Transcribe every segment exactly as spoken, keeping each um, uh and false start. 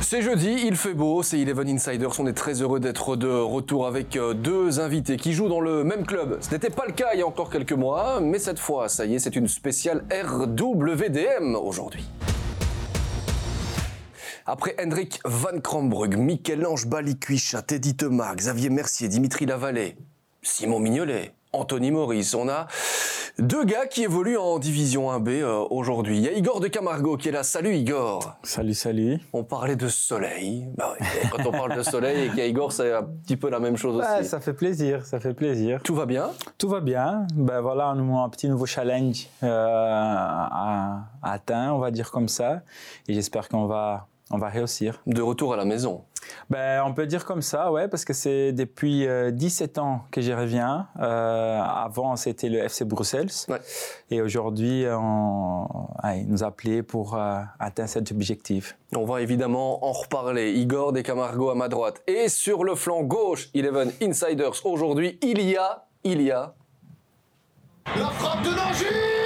C'est jeudi, il fait beau, c'est Eleven Insiders, on est très heureux d'être de retour avec deux invités qui jouent dans le même club. Ce n'était pas le cas il y a encore quelques mois, mais cette fois, ça y est, c'est une spéciale R W D M aujourd'hui. Après Hendrik Van Krombrug, Michel-Ange Balikwisha, Teddy Thomas, Xavier Mercier, Dimitri Lavallee, Simon Mignolet, Anthony Maurice, on a deux gars qui évoluent en division un B euh, aujourd'hui. Il y a Igor de Camargo qui est là. Salut Igor. Salut, salut. On parlait de soleil. Bah ouais, quand on parle de soleil et qu'il y a Igor, c'est un petit peu la même chose aussi. Ouais, ça fait plaisir, ça fait plaisir. Tout va bien? Tout va bien. Ben voilà, un, un petit nouveau challenge euh, à, à atteindre, on va dire comme ça. Et j'espère qu'on va, on va réussir. De retour à la maison. Ben, on peut dire comme ça, ouais, parce que c'est depuis euh, dix-sept ans que j'y reviens. Euh, avant, c'était le F C Bruxelles. Ouais. Et aujourd'hui, on, ouais, nous a appelés pour euh, atteindre cet objectif. On va évidemment en reparler. Igor de Camargo à ma droite. Et sur le flanc gauche, Eleven Insiders, aujourd'hui, il y a... Il y a... La frappe de Nangis.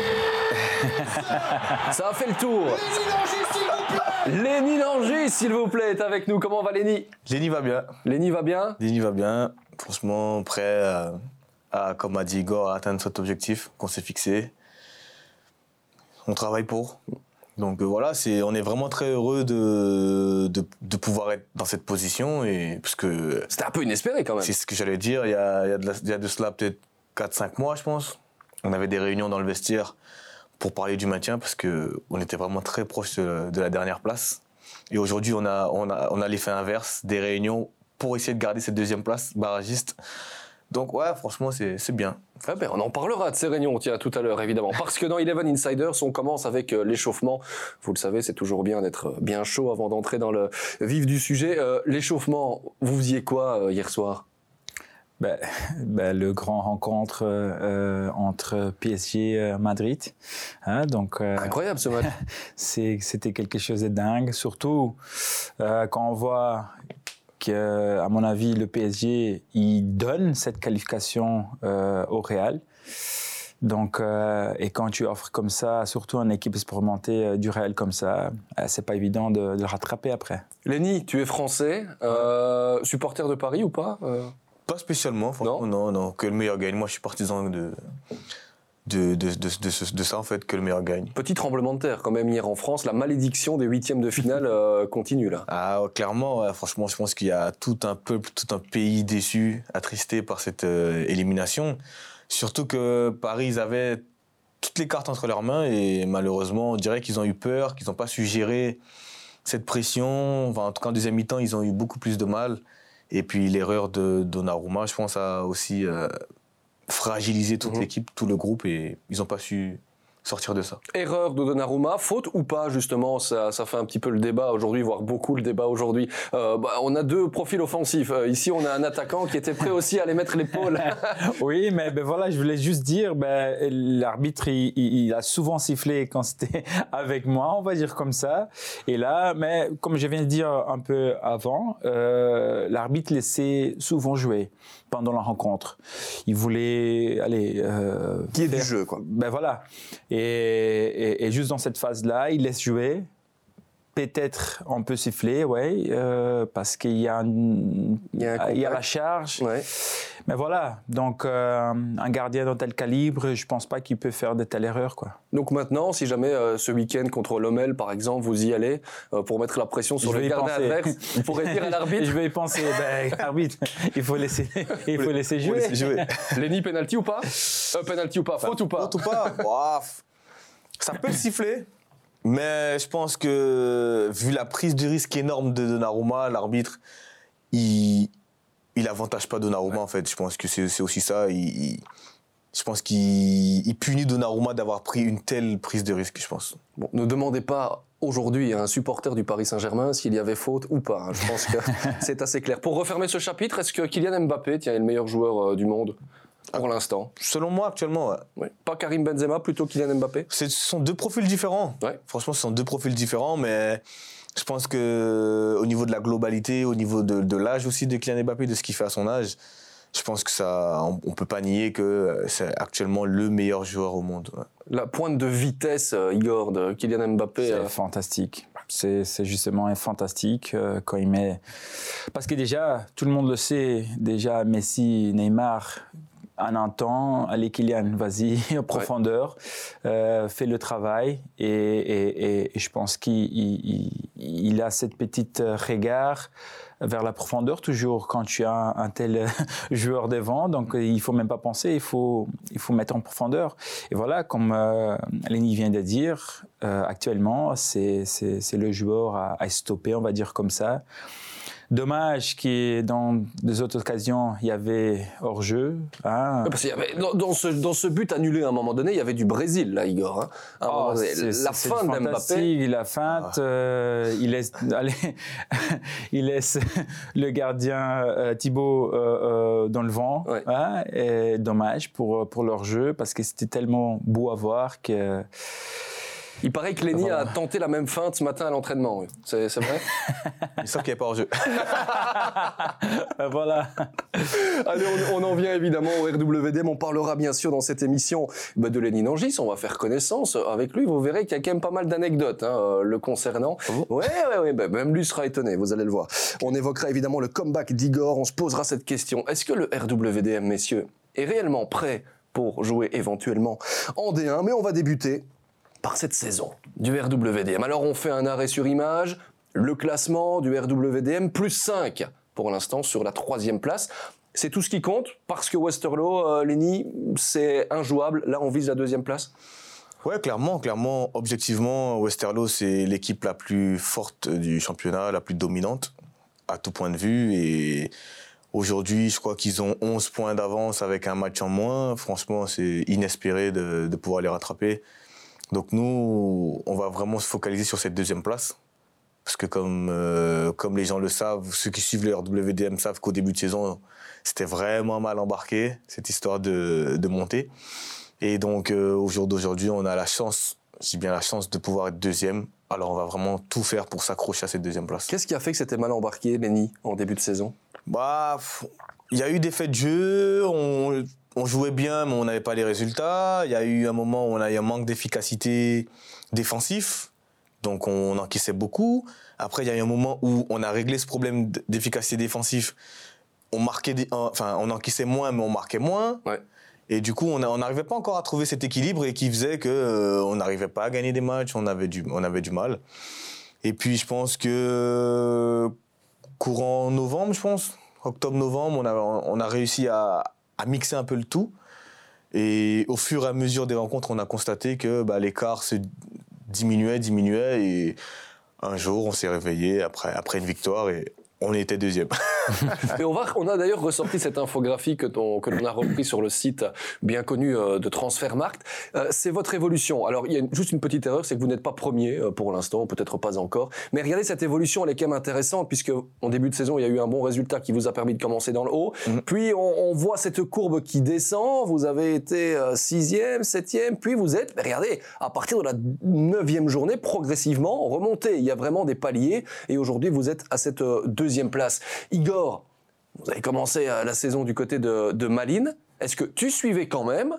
Ça a fait le tour. Lenny Nangis, s'il vous plaît. Lenny Nangis, s'il vous plaît, est avec nous. Comment va Lenny? Lenny va bien. Lenny va bien? Lenny va bien. Franchement, prêt à, à, comme a dit Igor, à atteindre cet objectif qu'on s'est fixé. On travaille pour. Donc euh, voilà, c'est, on est vraiment très heureux de, de, de pouvoir être dans cette position. Et, parce que c'était un peu inespéré quand même. C'est ce que j'allais dire. Il y a, il y a, de, la, il y a de cela peut-être quatre cinq mois, je pense. On avait des réunions dans le vestiaire pour parler du maintien parce qu'on était vraiment très proche de, de la dernière place. Et aujourd'hui, on a, on, a, on a l'effet inverse, des réunions pour essayer de garder cette deuxième place barragiste. Donc ouais, franchement, c'est, c'est bien. Ah ben, on en parlera de ces réunions, tiens, tout à l'heure, évidemment. Parce que dans Eleven Insiders, on commence avec euh, l'échauffement. Vous le savez, c'est toujours bien d'être bien chaud avant d'entrer dans le vif du sujet. Euh, l'échauffement, vous faisiez quoi euh, hier soir ? Ben, ben, le grand rencontre euh, entre P S G et Madrid. Hein, donc, euh, incroyable ce match. c'est, c'était quelque chose de dingue, surtout euh, quand on voit que, à mon avis, le P S G il donne cette qualification euh, au Real. Donc, euh, et quand tu offres comme ça, surtout une équipe expérimentée euh, du Real comme ça, euh, c'est pas évident de, de le rattraper après. Lenny, tu es français, euh, supporter de Paris ou pas euh... Pas spécialement, non, non, non, que le meilleur gagne. Moi, je suis partisan de, de, de, de, de, de, de ça, en fait, que le meilleur gagne. Petit tremblement de terre, quand même, hier en France. La malédiction des huitièmes de finale euh, continue, là. Ah, clairement, ouais, franchement, je pense qu'il y a tout un peuple, tout un pays déçu, attristé par cette euh, élimination. Surtout que Paris, ils avaient toutes les cartes entre leurs mains et malheureusement, on dirait qu'ils ont eu peur, qu'ils n'ont pas su gérer cette pression. Enfin, en tout cas, en deuxième mi-temps, ils ont eu beaucoup plus de mal. Et puis l'erreur de Donnarumma, je pense, a aussi euh, fragilisé toute mmh. l'équipe, tout le groupe, et ils n'ont pas su sortir de ça. Erreur de Donnarumma, faute ou pas, justement, ça, ça fait un petit peu le débat aujourd'hui, voire beaucoup le débat aujourd'hui. Euh, bah, on a deux profils offensifs. Euh, ici, on a un attaquant qui était prêt aussi à aller mettre l'épaule. Oui, mais ben voilà, je voulais juste dire, ben, l'arbitre, il, il a souvent sifflé quand c'était avec moi, on va dire comme ça. Et là, mais comme je viens de dire un peu avant, euh, l'arbitre laissait souvent jouer pendant la rencontre. Il voulait aller euh, qui est du jeu, quoi. Ben voilà. Et, et, et juste dans cette phase-là, il laisse jouer. Peut-être on peut siffler, ouais, euh, parce qu'il y a, un, il y a, il y a la charge. Ouais. Mais voilà, donc euh, un gardien d'un tel calibre, je pense pas qu'il peut faire de telles erreurs, quoi. Donc maintenant, si jamais euh, ce week-end contre Lommel, par exemple, vous y allez euh, pour mettre la pression sur je le gardien adverse, vous pourrez dire à l'arbitre. Je vais y penser, ben, arbitre, il faut laisser, il faut laisser jouer. Laisser jouer. Lenny, penalty ou pas euh, Penalty ou pas Faute ou pas Faute ou pas wow. Ça peut siffler. Mais je pense que, vu la prise de risque énorme de Donnarumma, l'arbitre, il, il avantage pas Donnarumma, ouais. En fait. Je pense que c'est, c'est aussi ça. Il, il, je pense qu'il il punit Donnarumma d'avoir pris une telle prise de risque, je pense. Bon, ne demandez pas aujourd'hui à un supporter du Paris Saint-Germain s'il y avait faute ou pas. Je pense que c'est assez clair. Pour refermer ce chapitre, est-ce que Kylian Mbappé, tiens, est le meilleur joueur euh, du monde pour l'instant? Selon moi, actuellement, ouais. Oui. Pas Karim Benzema, plutôt Kylian Mbappé? Ce sont deux profils différents. Ouais. Franchement, ce sont deux profils différents, mais je pense qu'au niveau de la globalité, au niveau de, de l'âge aussi de Kylian Mbappé, de ce qu'il fait à son âge, je pense que ça, on, on peut pas nier que c'est actuellement le meilleur joueur au monde. Ouais. La pointe de vitesse, euh, Igor, de Kylian Mbappé. C'est euh... fantastique. c'est, c'est justement fantastique euh, quand il met... Parce que déjà, tout le monde le sait, déjà Messi, Neymar, en un temps, allez Kylian, vas-y, en profondeur, ouais. euh, fais le travail et, et, et, et je pense qu'il il, il a cette petite regard vers la profondeur toujours quand tu as un, un tel joueur devant, donc il faut même pas penser, il faut, il faut mettre en profondeur. Et voilà, comme euh, Lenny vient de dire, euh, actuellement, c'est, c'est, c'est le joueur à, à stopper, on va dire comme ça. Dommage que dans des autres occasions, il y avait hors-jeu. Hein. Parce qu'il y avait, dans, dans, ce, dans ce but annulé à un moment donné, il y avait du Brésil, là, Igor. Hein. À un oh, moment donné, c'est, la c'est, fin c'est d'Mbappé. La feinte, ah. euh, il, laisse, allez, il laisse le gardien euh, Thibaut euh, euh, dans le vent. Ouais. Hein, et dommage pour, pour leur jeu, parce que c'était tellement beau à voir que... Il paraît que Lenny voilà. a tenté la même feinte ce matin à l'entraînement. Oui. C'est, c'est vrai? Il semble qu'il n'y a pas hors-jeu. Voilà. Allez, on, on en vient évidemment au R W D M. On parlera bien sûr dans cette émission bah, de Lenny Nangis. On va faire connaissance avec lui. Vous verrez qu'il y a quand même pas mal d'anecdotes hein, le concernant. Oui, oui, oui. Bah, même lui sera étonné, vous allez le voir. On évoquera évidemment le comeback d'Igor. On se posera cette question. Est-ce que le R W D M, messieurs, est réellement prêt pour jouer éventuellement en D un? Mais on va débuter par cette saison du R W D M. Alors on fait un arrêt sur image, le classement du R W D M, plus cinq pour l'instant sur la troisième place. C'est tout ce qui compte, parce que Westerlo, euh, Lenny, c'est injouable. Là, on vise la deuxième place. Ouais, clairement, clairement, objectivement, Westerlo, c'est l'équipe la plus forte du championnat, la plus dominante, à tout point de vue. Et aujourd'hui, je crois qu'ils ont onze points d'avance avec un match en moins. Franchement, c'est inespéré de, de pouvoir les rattraper. Donc nous, on va vraiment se focaliser sur cette deuxième place. Parce que comme, euh, comme les gens le savent, ceux qui suivent le R W D M savent qu'au début de saison, c'était vraiment mal embarqué, cette histoire de, de monter. Et donc euh, au jour d'aujourd'hui, on a la chance, je dis bien la chance, de pouvoir être deuxième. Alors on va vraiment tout faire pour s'accrocher à cette deuxième place. Qu'est-ce qui a fait que c'était mal embarqué, Lenny, en début de saison? Bah, il y a eu des faits de jeu, on... On jouait bien, mais on n'avait pas les résultats. Il y a eu un moment où on a eu un manque d'efficacité défensif, donc on encaissait beaucoup. Après, il y a eu un moment où on a réglé ce problème d'efficacité défensif. On marquait, des, enfin, on encaissait moins, mais on marquait moins. Ouais. Et du coup, on n'arrivait pas encore à trouver cet équilibre et qui faisait que euh, on n'arrivait pas à gagner des matchs. On avait du, on avait du mal. Et puis, je pense que courant novembre, je pense, octobre-novembre, on a, on a réussi à à mixer un peu le tout. Et au fur et à mesure des rencontres, on a constaté que bah, l'écart se diminuait, diminuait. Et un jour, on s'est réveillé après, après une victoire et on était deuxième. Et on, va, on a d'ailleurs ressorti cette infographie que, ton, que l'on a repris sur le site bien connu euh, de Transfermarkt. Euh, c'est votre évolution. Alors, il y a une, juste une petite erreur, c'est que vous n'êtes pas premier euh, pour l'instant, peut-être pas encore. Mais regardez, cette évolution, elle est quand même intéressante, puisque en début de saison, il y a eu un bon résultat qui vous a permis de commencer dans le haut. Mmh. Puis, on, on voit cette courbe qui descend. Vous avez été euh, sixième, septième, puis vous êtes, regardez, à partir de la neuvième journée, progressivement remonté. Il y a vraiment des paliers. Et aujourd'hui, vous êtes à cette euh, deuxième place. Igor, vous avez commencé la saison du côté de, de Malines. Est-ce que tu suivais quand même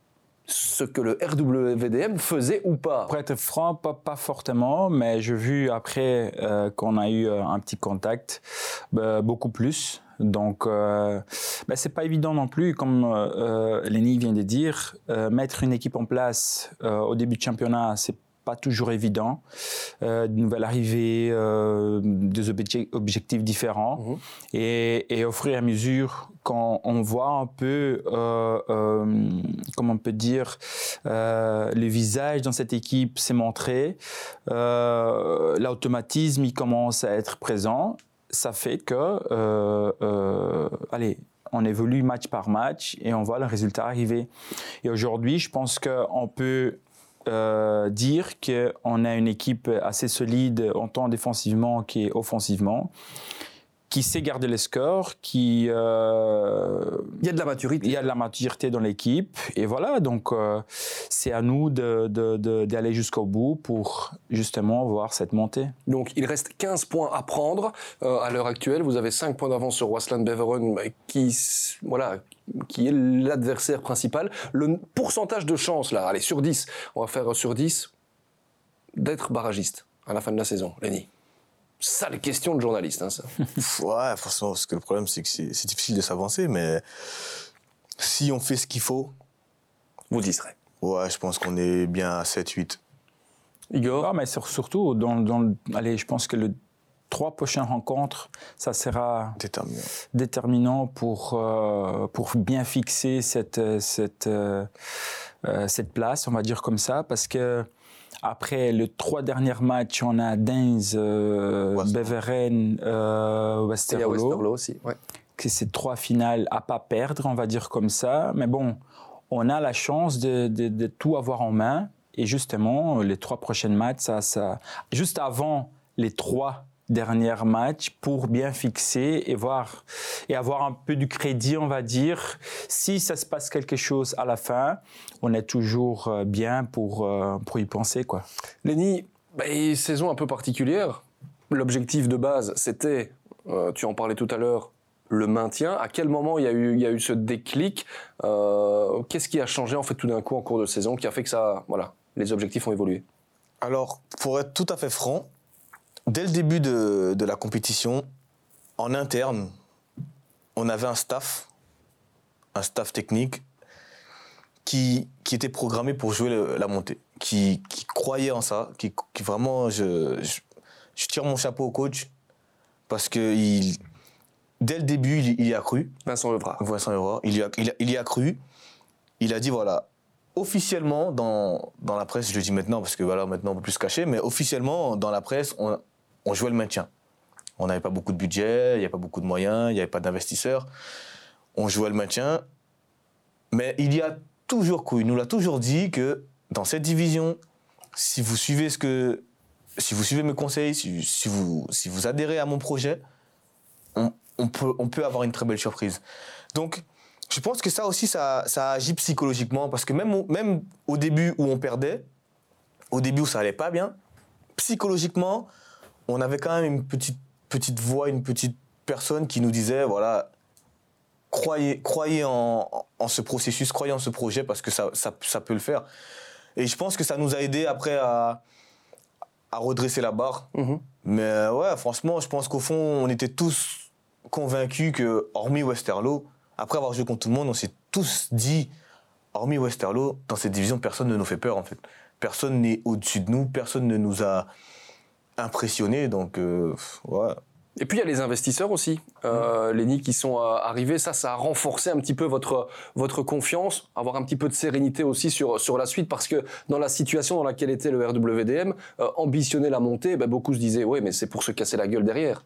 ce que le R W D M faisait ou pas? Pour être franc, pas, pas fortement, mais j'ai vu après euh, qu'on a eu un petit contact, bah, beaucoup plus. Donc, euh, bah, c'est pas évident non plus, comme euh, Lenny vient de dire, euh, mettre une équipe en place euh, au début de championnat, c'est pas toujours évident, euh, de nouvelles arrivées, euh, des obje- objectifs différents, mmh. et, et au fur et à mesure quand on voit un peu, euh, euh, comment on peut dire, euh, le visage dans cette équipe s'est montré, euh, l'automatisme il commence à être présent, ça fait que, euh, euh, allez, on évolue match par match et on voit le résultat arriver. Et aujourd'hui, je pense qu'on peut Euh, dire qu'on a une équipe assez solide, autant défensivement qu'offensivement, qui sait garder les scores, qui... Euh, il y a de la maturité. Il y a de la maturité dans l'équipe. Et voilà, donc euh, c'est à nous de, de, de, d'aller jusqu'au bout pour justement voir cette montée. Donc il reste quinze points à prendre euh, à l'heure actuelle. Vous avez cinq points d'avance sur Waasland Beveren qui, voilà, qui est l'adversaire principal. Le pourcentage de chance, là, allez, sur dix, on va faire sur dix, d'être barragiste. à la fin de la saison, Lenny? Sale question de journaliste, hein, ça. Ouais, forcément, parce que le problème, c'est que c'est, c'est difficile de s'avancer, mais si on fait ce qu'il faut, vous y serez. Ouais, je pense qu'on est bien à sept huit. Igor? Ah, mais sur, surtout, dans, dans le, allez, je pense que les trois prochaines rencontres, ça sera déterminant, déterminant pour, euh, pour bien fixer cette, cette, euh, cette place, on va dire comme ça, parce que après les trois derniers matchs, on a Deinze, euh, Beveren, euh, Westerlo. Et à Westerlo aussi, ouais. C'est trois finales à pas perdre, on va dire comme ça. Mais bon, on a la chance de, de, de tout avoir en main. Et justement, les trois prochaines matchs, ça, ça, juste avant les trois derniers matchs, pour bien fixer et voir et avoir un peu du crédit, on va dire. Si ça se passe quelque chose à la fin, on est toujours bien pour, pour y penser, quoi. Lenny, bah, saison un peu particulière. L'objectif de base, c'était, euh, tu en parlais tout à l'heure, le maintien. À quel moment il y a eu, il y a eu ce déclic? euh, Qu'est-ce qui a changé en fait tout d'un coup en cours de saison qui a fait que ça, voilà, les objectifs ont évolué? Alors, pour être tout à fait franc, dès le début de, de la compétition, en interne, on avait un staff, un staff technique qui, qui était programmé pour jouer le, la montée, qui, qui croyait en ça, qui, qui vraiment, je, je, je tire mon chapeau au coach parce que il, dès le début, il, il y a cru. Vincent Levrard. Vincent Levrard, il y a, il, il y a cru. Il a dit, voilà, officiellement, dans, dans la presse, je le dis maintenant parce que voilà, maintenant on peut plus se cacher, mais officiellement, dans la presse, on, on jouait le maintien. On n'avait pas beaucoup de budget, il n'y avait pas beaucoup de moyens, il n'y avait pas d'investisseurs. On jouait le maintien. Mais il y a toujours cru, il nous l'a toujours dit que dans cette division, si vous suivez ce que, si vous suivez mes conseils, si, si, vous, si vous adhérez à mon projet, on, on, peut, on peut avoir une très belle surprise. Donc, je pense que ça aussi, ça, ça agit psychologiquement, parce que même au, même au début où on perdait, au début où ça allait pas bien, psychologiquement, on avait quand même une petite, petite voix, une petite personne qui nous disait, voilà, croyez, croyez en, en ce processus, croyez en ce projet, parce que ça, ça, ça peut le faire. Et je pense que ça nous a aidé après à, à redresser la barre. Mmh. Mais ouais, franchement, je pense qu'au fond, on était tous convaincus que, hormis Westerlo, après avoir joué contre tout le monde, on s'est tous dit, hormis Westerlo, dans cette division, personne ne nous fait peur, en fait. Personne n'est au-dessus de nous, personne ne nous a impressionnés, donc, euh, ouais. Et puis, il y a les investisseurs aussi, euh, mmh. Lenny, qui sont euh, arrivés. Ça, ça a renforcé un petit peu votre, votre confiance, avoir un petit peu de sérénité aussi sur, sur la suite, parce que dans la situation dans laquelle était le R W D M, euh, ambitionner la montée, ben, beaucoup se disaient, ouais, mais c'est pour se casser la gueule derrière.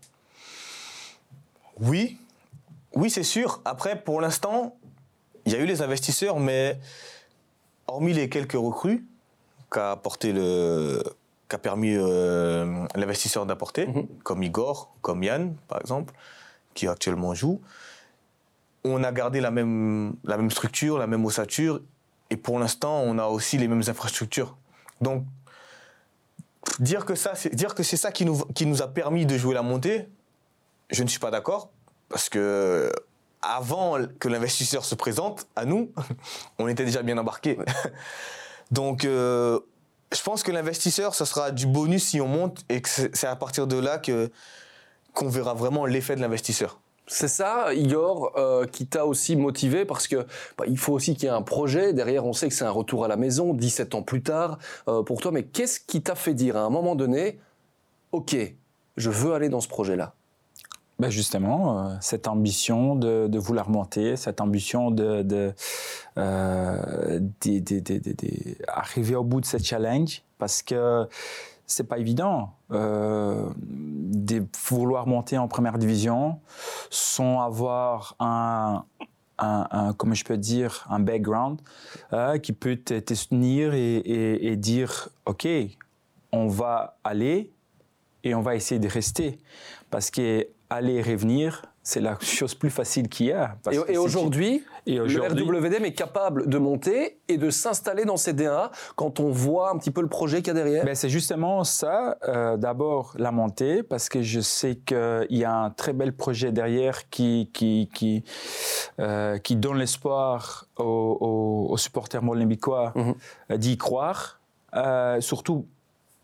Oui. Oui, c'est sûr. Après, pour l'instant, il y a eu les investisseurs, mais hormis les quelques recrues qu'a apporté le, qu'a permis euh, l'investisseur d'apporter, mmh. comme Igor, comme Yann, par exemple, qui actuellement joue, on a gardé la même, la même structure, la même ossature, et pour l'instant, on a aussi les mêmes infrastructures. Donc, dire que ça, c'est, dire que c'est ça qui nous, qui nous a permis de jouer la montée, je ne suis pas d'accord. Parce que avant que l'investisseur se présente à nous, on était déjà bien embarqués. Ouais. Donc, euh, je pense que l'investisseur, ça sera du bonus si on monte, et que c'est à partir de là que, qu'on verra vraiment l'effet de l'investisseur. C'est ça, Igor, euh, qui t'a aussi motivé, parce que bah, il faut aussi qu'il y ait un projet. Derrière, on sait que c'est un retour à la maison, dix-sept ans plus tard, euh, pour toi. Mais qu'est-ce qui t'a fait dire à un moment donné, OK, je veux aller dans ce projet-là? Ben justement, euh, cette ambition de, de vouloir monter, cette ambition de, de, euh, de, de, de, de, de arriver au bout de ce challenge, parce que c'est pas évident euh, de vouloir monter en première division sans avoir un, un, un comment je peux dire, un background euh, qui peut te, te soutenir et, et, et dire ok, on va aller et on va essayer de rester, parce que aller et revenir, c'est la chose plus facile qu'il y a. Parce et, et, aujourd'hui, et aujourd'hui, le R W D M est capable de monter et de s'installer dans ces D un A quand on voit un petit peu le projet qu'il y a derrière. Ben c'est justement ça. Euh, d'abord, la montée, parce que je sais qu'il y a un très bel projet derrière qui, qui, qui, euh, qui donne l'espoir aux, aux, aux supporters molenbeekois mm-hmm. d'y croire. Euh, surtout,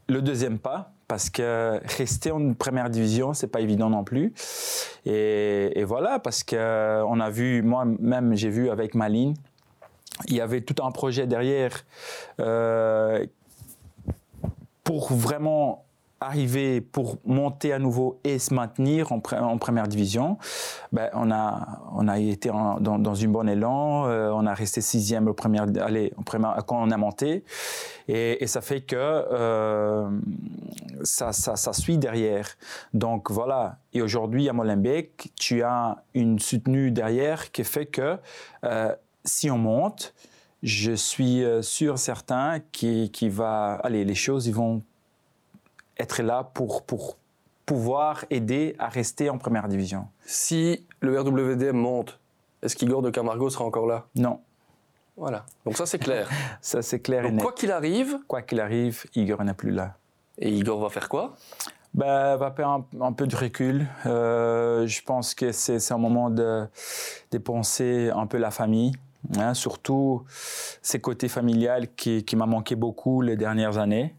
le deuxième pas, parce que rester en première division, c'est pas évident non plus. Et, et voilà, parce que on a vu, moi-même, j'ai vu avec Malines, il y avait tout un projet derrière euh, pour vraiment arriver, pour monter à nouveau et se maintenir en, en première division. Ben, on a, on a été en, dans, dans une bonne élan. Euh, on a resté sixième au premier, allez, en première, quand on a monté. Et, et ça fait que euh, ça, ça, ça suit derrière. Donc voilà. Et aujourd'hui, à Molenbeek, tu as une soutenue derrière qui fait que euh, si on monte, je suis sûr, certain, qu'il, qu'il va, allez, les choses, ils vont être là pour, pour pouvoir aider à rester en première division. Si le R W D M monte, est-ce qu'Igor de Camargo sera encore là? Non. Voilà. Donc ça, c'est clair. Ça, c'est clair Donc, et net. quoi qu'il arrive... Quoi qu'il arrive, Igor n'est plus là. Et Igor va faire quoi? Ben, va faire un, un peu de recul. Euh, je pense que c'est, c'est un moment de dépenser un peu la famille. Hein, surtout ces côtés familial qui, qui m'a manqué beaucoup les dernières années.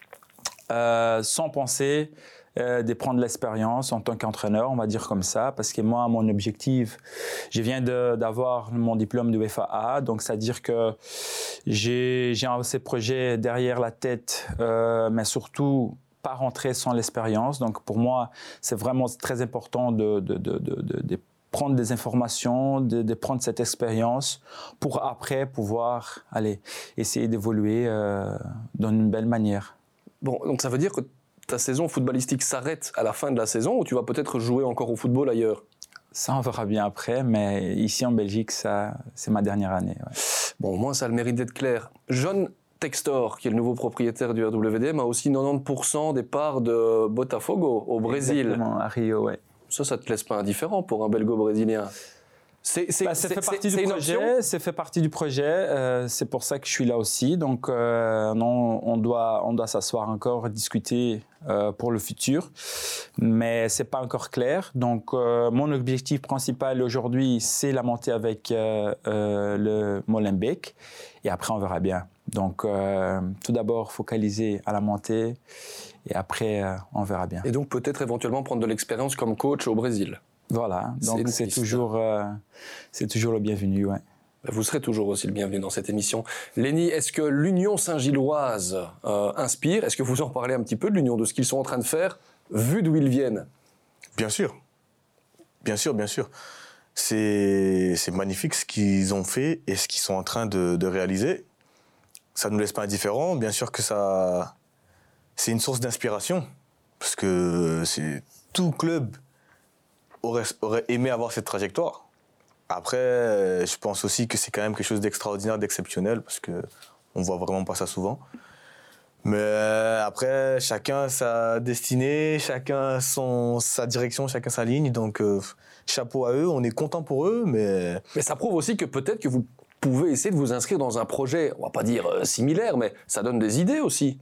Euh, sans penser euh, de prendre l'expérience en tant qu'entraîneur, on va dire comme ça, parce que moi, mon objectif, je viens de, d'avoir mon diplôme de U F A A, donc c'est-à-dire que j'ai, j'ai ces projets derrière la tête, euh, mais surtout pas rentrer sans l'expérience. Donc pour moi, c'est vraiment très important de, de, de, de, de, de prendre des informations, de, de prendre cette expérience pour après pouvoir aller essayer d'évoluer euh, dans une belle manière. Bon, donc ça veut dire que ta saison footballistique s'arrête à la fin de la saison ou tu vas peut-être jouer encore au football ailleurs? Ça, on verra bien après, mais ici en Belgique, ça, c'est ma dernière année. Ouais. Bon, au moins, ça a le mérite d'être clair. John Textor, qui est le nouveau propriétaire du R W D M, a aussi quatre-vingt-dix pour cent des parts de Botafogo au Brésil. Exactement, à Rio, ouais. Ça, ça te laisse pas indifférent pour un belgo-brésilien? C'est, c'est, bah, ça c'est, fait partie c'est, du c'est projet. C'est fait partie du projet. Euh, c'est pour ça que je suis là aussi. Donc, euh, non, on doit, on doit s'asseoir encore, discuter euh, pour le futur, mais c'est pas encore clair. Donc, euh, mon objectif principal aujourd'hui, c'est la montée avec euh, euh, le Molenbeek, et après on verra bien. Donc, euh, tout d'abord focaliser à la montée, et après euh, on verra bien. Et donc peut-être éventuellement prendre de l'expérience comme coach au Brésil. Voilà, donc c'est, c'est toujours, euh, c'est toujours le bienvenu, ouais. Vous serez toujours aussi le bienvenu dans cette émission. Lenny, est-ce que l'Union Saint-Gilloise euh, inspire? Est-ce que vous en parlez un petit peu de l'Union, de ce qu'ils sont en train de faire, vu d'où ils viennent? Bien sûr, bien sûr, bien sûr. C'est, c'est magnifique ce qu'ils ont fait et ce qu'ils sont en train de, de réaliser. Ça ne nous laisse pas indifférents. Bien sûr que ça, c'est une source d'inspiration, parce que c'est tout club Aurait, aurait aimé avoir cette trajectoire. Après, je pense aussi que c'est quand même quelque chose d'extraordinaire, d'exceptionnel, parce qu'on ne voit vraiment pas ça souvent. Mais après, chacun sa destinée, chacun son, sa direction, chacun sa ligne. Donc, euh, chapeau à eux, on est content pour eux, mais... Mais ça prouve aussi que peut-être que vous pouvez essayer de vous inscrire dans un projet, on va pas dire euh, similaire, mais ça donne des idées aussi.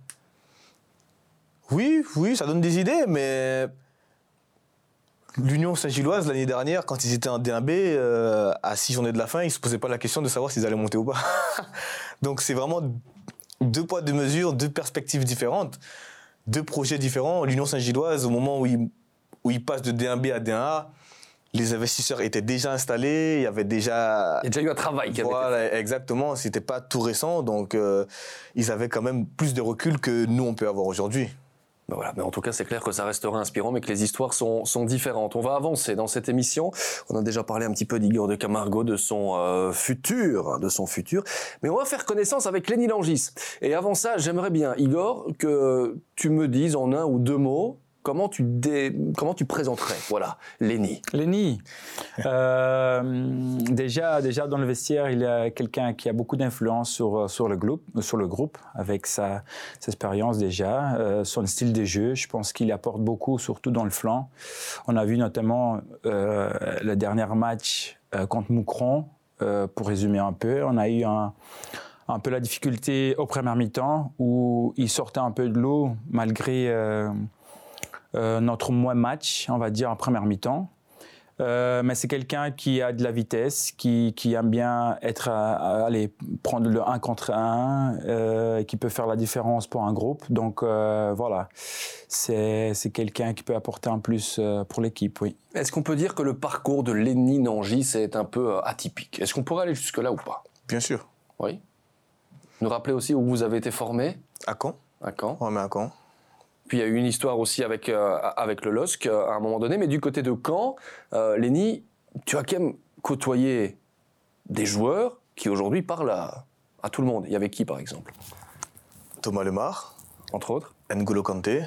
Oui, oui, ça donne des idées, mais... L'Union Saint-Gilloise, l'année dernière, quand ils étaient en D un B, euh, à six journées de la fin, ils ne se posaient pas la question de savoir s'ils allaient monter ou pas. Donc c'est vraiment deux poids, deux mesures, deux perspectives différentes, deux projets différents. L'Union Saint-Gilloise, au moment où ils, où ils passent de D un B à D un A, les investisseurs étaient déjà installés, il y avait déjà... Il y a déjà eu un travail qui avait voilà, été fait. Exactement, c'était pas tout récent, donc euh, ils avaient quand même plus de recul que nous, on peut avoir aujourd'hui. Ben voilà, mais en tout cas, c'est clair que ça restera inspirant, mais que les histoires sont, sont différentes. On va avancer dans cette émission. On a déjà parlé un petit peu d'Igor de Camargo, de son euh, futur, de son futur. Mais on va faire connaissance avec Lenny Langis. Et avant ça, j'aimerais bien, Igor, que tu me dises en un ou deux mots comment tu, dé... comment tu présenterais, voilà, Lenny. Lenny, euh, déjà, déjà dans le vestiaire, il y a quelqu'un qui a beaucoup d'influence sur, sur, le, groupe, sur le groupe, avec sa, sa expérience déjà, euh, son style de jeu. Je pense qu'il apporte beaucoup, surtout dans le flanc. On a vu notamment euh, le dernier match euh, contre Moucron, euh, pour résumer un peu. On a eu un, un peu la difficulté au premier mi-temps, où il sortait un peu de l'eau, malgré... Euh, Euh, notre moins match, on va dire, en première mi-temps. Euh, mais c'est quelqu'un qui a de la vitesse, qui, qui aime bien être à, à aller prendre le un contre un, euh, qui peut faire la différence pour un groupe. Donc euh, voilà, c'est, c'est quelqu'un qui peut apporter un plus euh, pour l'équipe, oui. Est-ce qu'on peut dire que le parcours de Lenny Nangis est un peu euh, atypique? Est-ce qu'on pourrait aller jusque-là ou pas? Bien sûr. Oui. Nous rappeler aussi où vous avez été formé? À Caen. À Caen. Ouais, mais à Caen. Puis il y a eu une histoire aussi avec, euh, avec le L O S C euh, à un moment donné, mais du côté de Caen, euh, Lenny, tu as quand même côtoyé des joueurs qui aujourd'hui parlent à, à tout le monde. Il y avait qui par exemple? Thomas Lemar, entre autres. N'Golo Kanté,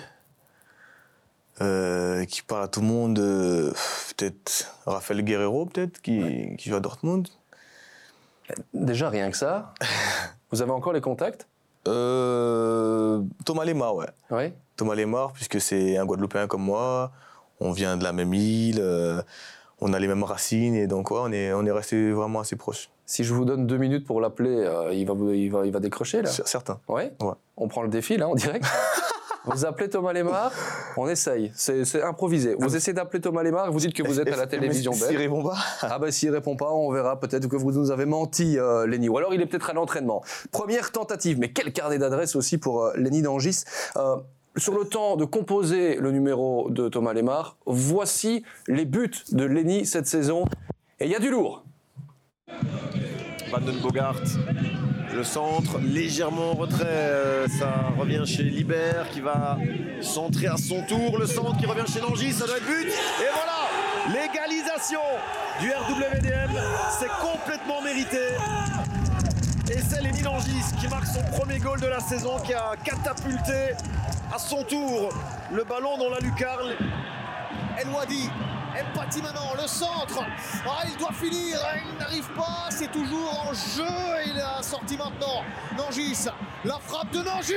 euh, qui parle à tout le monde, euh, peut-être Rafael Guerreiro, peut-être, qui, ouais. qui joue à Dortmund. Déjà, rien que ça. Vous avez encore les contacts? euh, Thomas Lemar, ouais. Oui. Thomas Lemar, puisque c'est un Guadeloupéen comme moi, on vient de la même île, euh, on a les mêmes racines, et donc ouais, on est, on est restés vraiment assez proches. Si je vous donne deux minutes pour l'appeler, euh, il, va, il, va, il va décrocher, là? Certain. Ouais, ouais. On prend le défi, là, en direct. Vous appelez Thomas Lemar, on essaye, c'est, c'est improvisé. Vous essayez d'appeler Thomas Lemar, vous dites que vous êtes à la télévision belge. S'il répond pas. Ah ben s'il répond pas, on verra peut-être que vous nous avez menti, euh, Lenny. Ou alors il est peut-être à l'entraînement. Première tentative, mais quel carnet d'adresse aussi pour euh, Lenny Nangis. Euh, sur le temps de composer le numéro de Thomas Lemar, voici les buts de Lenny cette saison. Et il y a du lourd. Van den Bogart, le centre, légèrement en retrait, euh, ça revient chez Libert qui va centrer à son tour, le centre qui revient chez Nangis, ça doit être but, et voilà, l'égalisation du R W D M, c'est complètement mérité, et c'est Lenny Nangis qui marque son premier goal de la saison, qui a catapulté à son tour le ballon dans la lucarne. El Wadi, Empati maintenant, le centre, ah, il doit finir, il n'arrive pas, c'est toujours en jeu, il a sorti maintenant, Nangis, la frappe de Nangis,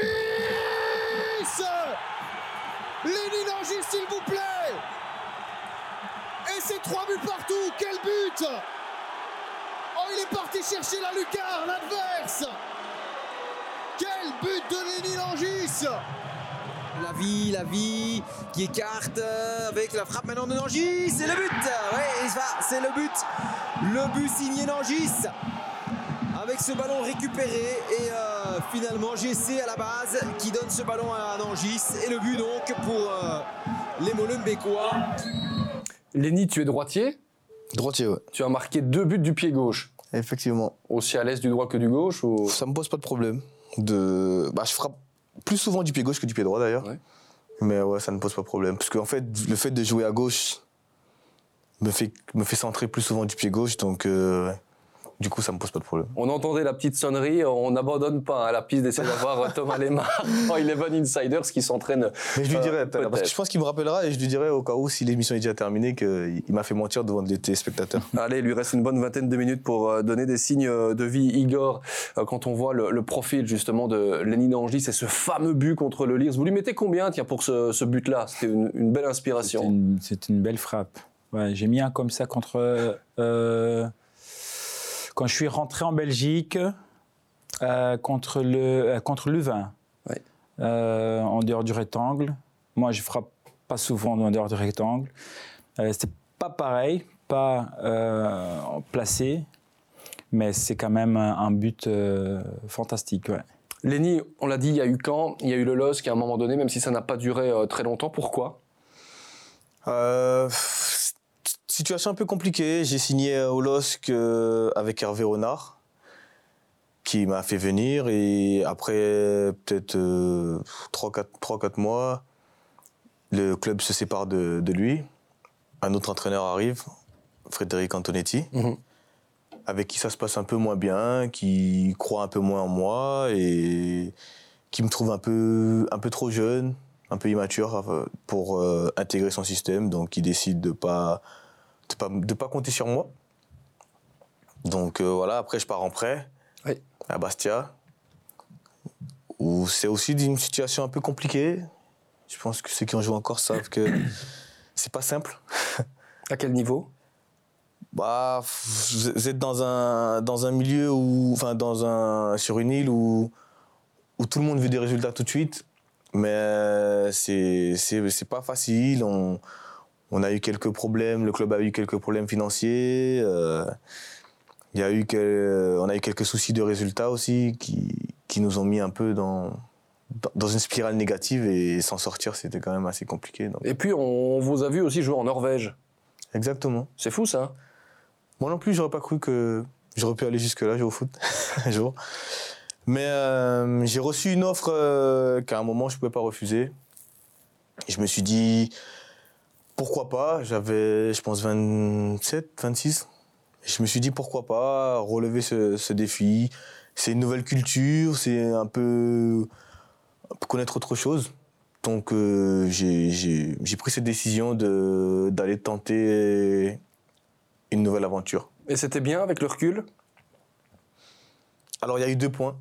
Lenny Nangis s'il vous plaît, et c'est trois buts partout, quel but, oh il est parti chercher la lucarne adverse, quel but de Lenny Nangis. La vie, la vie qui écarte avec la frappe maintenant de Nangis, c'est le but. Ouais, c'est le but. Le but signé Nangis avec ce ballon récupéré et euh, finalement G C à la base qui donne ce ballon à Nangis et le but donc pour euh, les Molenbeekois. Lenny, tu es droitier? Droitier, ouais. Tu as marqué deux buts du pied gauche. Effectivement. Aussi à l'aise du droit que du gauche ou... Ça me pose pas de problème. De... Bah, je frappe plus souvent du pied gauche que du pied droit d'ailleurs. Ouais. Mais ouais, ça ne pose pas de problème. Parce qu'en fait, le fait de jouer à gauche me fait, me fait centrer plus souvent du pied gauche. Donc, euh, du coup, ça ne me pose pas de problème. On entendait la petite sonnerie. On n'abonne pas à la piste d'essayer d'avoir Thomas Lemar dans Eleven Insiders qui s'entraîne. Mais je lui dirai, euh, parce que je pense qu'il me rappellera et je lui dirai au cas où, si l'émission est déjà terminée, qu'il m'a fait mentir devant les téléspectateurs. Allez, il lui reste une bonne vingtaine de minutes pour donner des signes de vie. Igor, quand on voit le, le profil justement de Lenny Nangis, c'est ce fameux but contre le Leers. Vous lui mettez combien, tiens, pour ce, ce but-là? C'était une, une belle inspiration. C'est une, c'est une belle frappe. Ouais, j'ai mis un comme ça contre... Euh, quand je suis rentré en Belgique, euh, contre, le, euh, contre Louvain, ouais. euh, en dehors du rectangle. Moi, je frappe pas souvent en dehors du rectangle. Euh, c'était pas pareil, pas euh, placé, mais c'est quand même un, un but euh, fantastique. Ouais. Lenny, on l'a dit, il y a eu Caen, il y a eu le L O S C à un moment donné, même si ça n'a pas duré euh, très longtemps. Pourquoi? euh, Situation un peu compliquée. J'ai signé au L O S C euh, avec Hervé Renard, qui m'a fait venir. Et après peut-être euh, trois quatre mois, le club se sépare de, de lui. Un autre entraîneur arrive, Frédéric Antonetti, mm-hmm. avec qui ça se passe un peu moins bien, qui croit un peu moins en moi et qui me trouve un peu, un peu trop jeune, un peu immature pour euh, intégrer son système. Donc il décide de ne pas, de pas, de pas compter sur moi. Donc euh, voilà, après je pars en prêt oui. à Bastia, où c'est aussi une situation un peu compliquée. Je pense que ceux qui ont joué encore savent que c'est pas simple. À quel niveau? Bah, vous êtes dans un, dans un milieu où, enfin, dans un, sur une île où, où tout le monde veut des résultats tout de suite, mais c'est, c'est, c'est pas facile. On, On a eu quelques problèmes, le club a eu quelques problèmes financiers. Euh, il y a eu que, on a eu quelques soucis de résultats aussi qui, qui nous ont mis un peu dans, dans une spirale négative et s'en sortir, c'était quand même assez compliqué. Donc. Et puis, on vous a vu aussi jouer en Norvège. Exactement. C'est fou, ça. Moi non plus, j'aurais pas cru que j'aurais pu aller jusque-là, jouer au foot, un jour. Mais euh, j'ai reçu une offre euh, qu'à un moment, je pouvais pas refuser. Et je me suis dit, pourquoi pas ? J'avais, je pense, vingt-sept, vingt-six. Et je me suis dit, pourquoi pas relever ce, ce défi ? C'est une nouvelle culture, c'est un peu, un peu connaître autre chose. Donc, euh, j'ai, j'ai, j'ai pris cette décision de, d'aller tenter une nouvelle aventure. Et c'était bien avec le recul ? Alors, il y a eu deux points.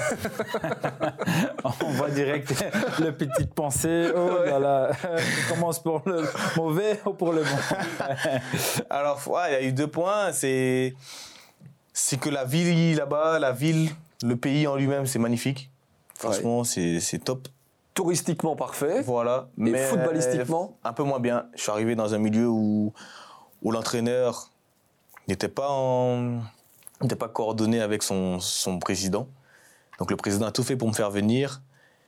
On voit direct le petit pensée. Oh là là, tu commences pour le mauvais ou pour le bon ? Alors, ouais, il y a eu deux points. C'est, c'est que la ville là-bas, la ville, le pays en lui-même, c'est magnifique. Franchement, ouais. c'est, c'est top. Touristiquement parfait. Voilà. Et mais footballistiquement ? Un peu moins bien. Je suis arrivé dans un milieu où, où l'entraîneur n'était pas en... n'était pas coordonné avec son, son président. Donc le président a tout fait pour me faire venir.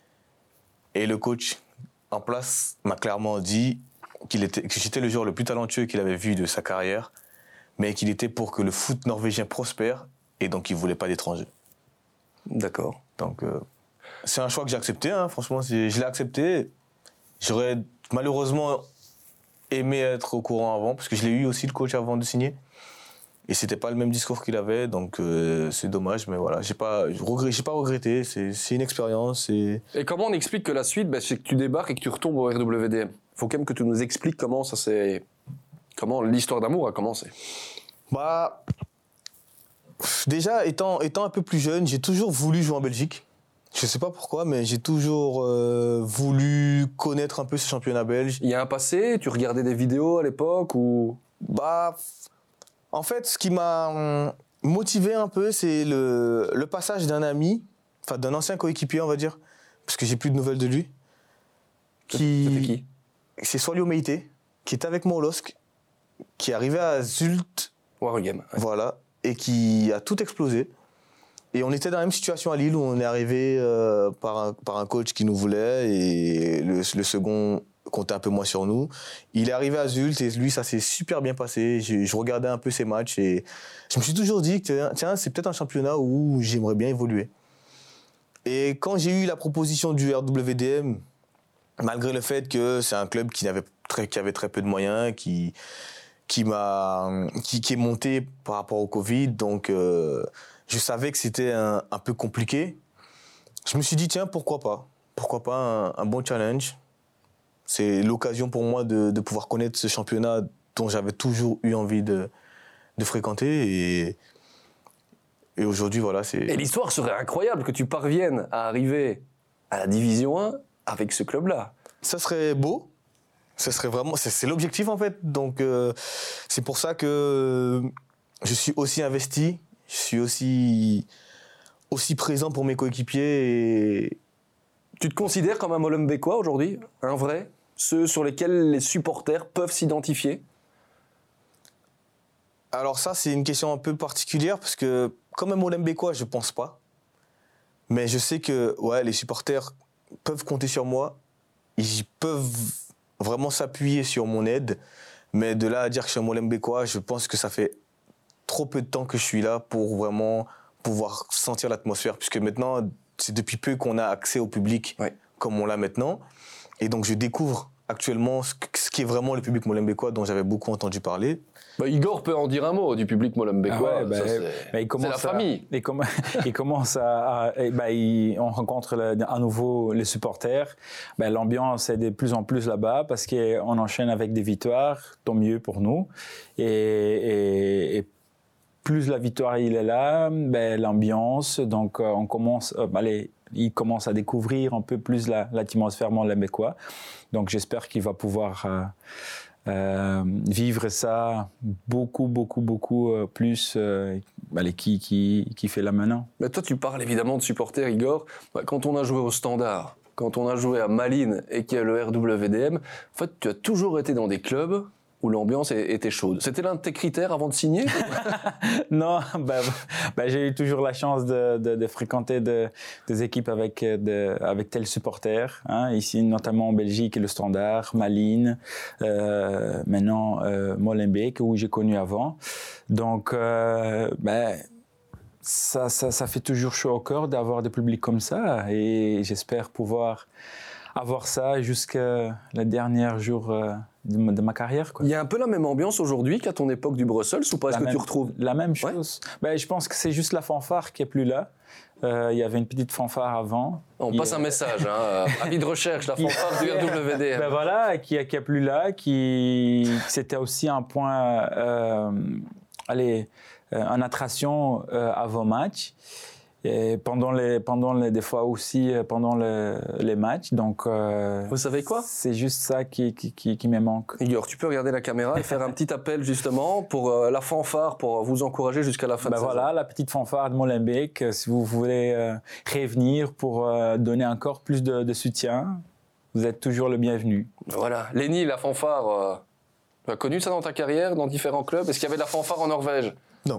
Et le coach en place m'a clairement dit qu'il était, que j'étais le joueur le plus talentueux qu'il avait vu de sa carrière, mais qu'il était pour que le foot norvégien prospère, et donc il ne voulait pas d'étrangers. D'accord. Donc euh, c'est un choix que j'ai accepté, hein, franchement, c'est, je l'ai accepté. J'aurais malheureusement aimé être au courant avant, parce que je l'ai eu aussi, le coach, avant de signer. Et c'était pas le même discours qu'il avait, donc euh, c'est dommage, mais voilà, j'ai pas, j'ai pas regretté, c'est, c'est une expérience. Et... et comment on explique que la suite, bah, c'est que tu débarques et que tu retombes au R W D M ? Il faut quand même que tu nous expliques comment ça s'est, comment l'histoire d'amour a commencé. Bah, déjà, étant, étant un peu plus jeune, j'ai toujours voulu jouer en Belgique. Je sais pas pourquoi, mais j'ai toujours euh, voulu connaître un peu ce championnat belge. Il y a un passé, tu regardais des vidéos à l'époque ou... Bah... En fait, ce qui m'a motivé un peu, c'est le, le passage d'un ami, enfin d'un ancien coéquipier, on va dire, parce que j'ai plus de nouvelles de lui. Qui... C'était qui ? C'est Swalio Meite, qui est avec moi au L O S C, qui est arrivé à Zult, Waregem, ouais. Voilà, et qui a tout explosé. Et on était dans la même situation à Lille, où on est arrivé euh, par, un, par un coach qui nous voulait, et le, le second comptait un peu moins sur nous. Il est arrivé à Zult et lui, ça s'est super bien passé. Je, je regardais un peu ses matchs et je me suis toujours dit que tiens, c'est peut-être un championnat où j'aimerais bien évoluer. Et quand j'ai eu la proposition du R W D M, malgré le fait que c'est un club qui avait très, qui avait très peu de moyens, qui, qui, m'a, qui, qui est monté par rapport au Covid, donc euh, je savais que c'était un, un peu compliqué. Je me suis dit, tiens, pourquoi pas ? Pourquoi pas un, un bon challenge ? C'est l'occasion pour moi de, de pouvoir connaître ce championnat dont j'avais toujours eu envie de, de fréquenter. Et, et aujourd'hui, voilà, c'est... Et l'histoire serait incroyable que tu parviennes à arriver à la Division un avec ce club-là. Ça serait beau. Ça serait vraiment... C'est, c'est l'objectif, en fait. Donc, euh, c'est pour ça que je suis aussi investi. Je suis aussi, aussi présent pour mes coéquipiers. Et... Tu te considères comme un Molenbeekois aujourd'hui ? Un vrai ? Ceux sur lesquels les supporters peuvent s'identifier ? Alors ça, c'est une question un peu particulière, parce que comme un Molenbeekois, je pense pas. Mais je sais que ouais, les supporters peuvent compter sur moi. Ils peuvent vraiment s'appuyer sur mon aide. Mais de là à dire que je suis un Molenbeekois, je pense que ça fait trop peu de temps que je suis là pour vraiment pouvoir sentir l'atmosphère. Puisque maintenant, c'est depuis peu qu'on a accès au public, ouais, comme on l'a maintenant. Et donc, je découvre actuellement ce qu'est vraiment le public molenbeekois dont j'avais beaucoup entendu parler. Bah, Igor peut en dire un mot du public molenbeekois. Ah ouais, bah, ça, c'est, bah, il commence c'est la famille. À, il, com- il commence à... à bah, il, on rencontre le, à nouveau les supporters. Bah, l'ambiance est de plus en plus là-bas parce qu'on enchaîne avec des victoires, tant mieux pour nous. Et, et, et plus la victoire il est là, bah, l'ambiance, donc euh, on commence... Euh, allez, il commence à découvrir un peu plus la, l'atmosphère molenbeekois. Donc j'espère qu'il va pouvoir euh, euh, vivre ça beaucoup, beaucoup, beaucoup euh, plus euh, allez, qui, qui, qui fait là maintenant. Mais toi, tu parles évidemment de supporters, Igor. Quand on a joué au Standard, quand on a joué à Malines et qu'il y a le R W D M, en fait, tu as toujours été dans des clubs où l'ambiance était chaude. C'était l'un de tes critères avant de signer? Non, bah, bah, j'ai eu toujours la chance de, de, de fréquenter de, des équipes avec, de, avec tels supporters. Hein, ici, notamment en Belgique, le Standard, Malines, euh, maintenant euh, Molenbeek, où j'ai connu avant. Donc, euh, bah, ça, ça, ça fait toujours chaud au cœur d'avoir des publics comme ça. Et j'espère pouvoir avoir ça jusqu'à le dernier jour euh, de, de ma carrière, quoi. Il y a un peu la même ambiance aujourd'hui qu'à ton époque du Brussels, ou pas? Est-ce que même, tu retrouves la même chose? Ouais. Ben, je pense que c'est juste la fanfare qui est plus là. Euh, il y avait une petite fanfare avant. On qui passe est... un message, hein, avis de recherche, la fanfare du R W D M. Ben voilà, qui est, qui est plus là, qui c'était aussi un point, euh, allez, euh, une attraction euh, avant match. Et pendant les, pendant les, des fois aussi pendant le, les matchs. Donc, euh, vous savez quoi? C'est juste ça qui, qui, qui, qui me manque. Igor, tu peux regarder la caméra et faire un petit appel justement pour euh, la fanfare, pour vous encourager jusqu'à la fin ben de voilà, saison. La petite fanfare de Molenbeek, si vous voulez euh, revenir pour euh, donner encore plus de, de soutien, vous êtes toujours le bienvenu. Voilà. Lenny, la fanfare, euh, tu as connu ça dans ta carrière, dans différents clubs? Est-ce qu'il y avait de la fanfare en Norvège? Non.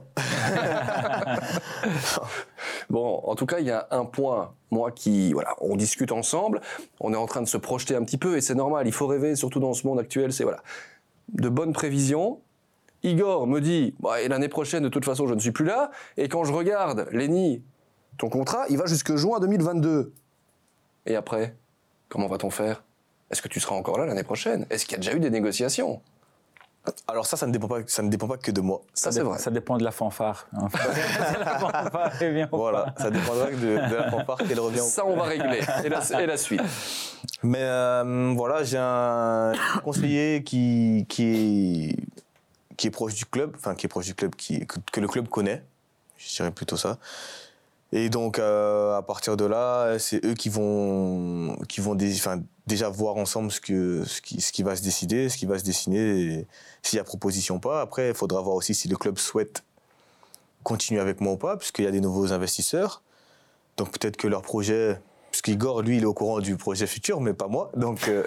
Bon, en tout cas, il y a un point, moi, qui, voilà, on discute ensemble, on est en train de se projeter un petit peu, et c'est normal, il faut rêver, surtout dans ce monde actuel, c'est, voilà, de bonnes prévisions. Igor me dit, bah, et l'année prochaine, de toute façon, je ne suis plus là, et quand je regarde, Lenny, ton contrat, il va jusque juin deux mille vingt-deux. Et après, comment va-t-on faire? Est-ce que tu seras encore là l'année prochaine? Est-ce qu'il y a déjà eu des négociations? Alors ça, ça ne dépend pas, ça ne dépend pas que de moi. Ça, ça c'est vrai. Ça dépend de la fanfare. La fanfare revient ou voilà, pas. Ça dépendra de, de la fanfare qu'elle revient. Ça, on va régler. Et la, et la suite. Mais euh, voilà, j'ai un conseiller qui, qui, est, qui est proche du club, enfin qui est proche du club, qui, que, que le club connaît, je dirais plutôt ça. Et donc, euh, à partir de là, c'est eux qui vont, qui vont dé, enfin, déjà voir ensemble ce, que, ce, qui, ce qui va se décider, ce qui va se dessiner, et s'il y a proposition ou pas. Après, il faudra voir aussi si le club souhaite continuer avec moi ou pas, puisqu'il y a des nouveaux investisseurs. Donc peut-être que leur projet... Parce qu'Igor, lui, il est au courant du projet futur, mais pas moi. Donc, euh...